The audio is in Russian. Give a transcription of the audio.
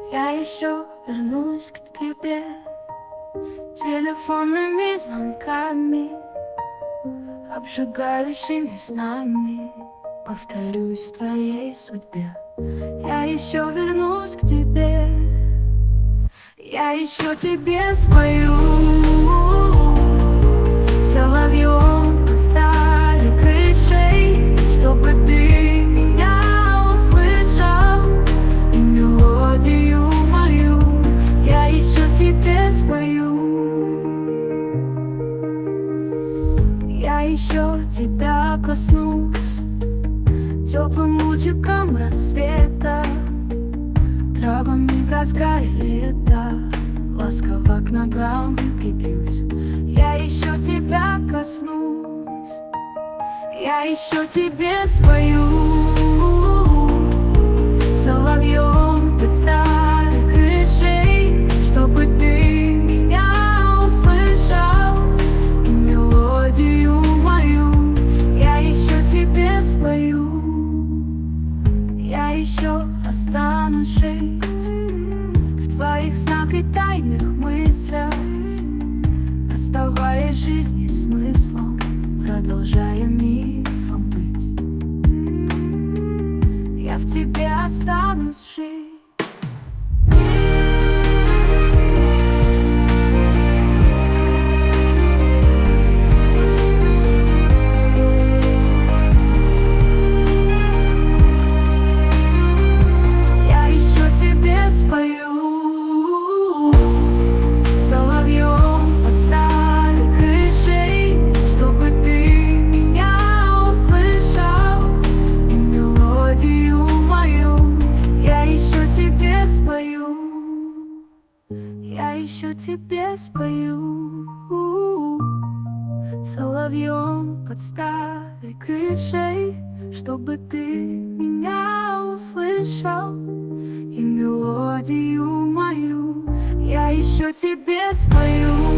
Я еще вернусь к тебе телефонными звонками, обжигающими снами. Повторюсь в твоей судьбе. Я еще вернусь к тебе. Я еще тебе спою соловьем под старой крышей, чтобы ты меня услышал и мелодию мою я еще тебе спою. Я еще тебя коснусь теплым лучиком рассвета, травами в разгаре лета, ласково к ногам прибьюсь. Я еще тебя коснусь, я еще тебе спою соловьем под старой крышей, чтобы ты меня услышал и мелодию мою я еще тебе спою. Я еще останусь жить в твоих снах и тайных мыслях, оставаясь жизни смыслом, продолжая мифом быть. Я в тебе останусь жить. Я еще тебе спою соловьем под старой крышей, чтобы ты меня услышал и мелодию мою я еще тебе спою.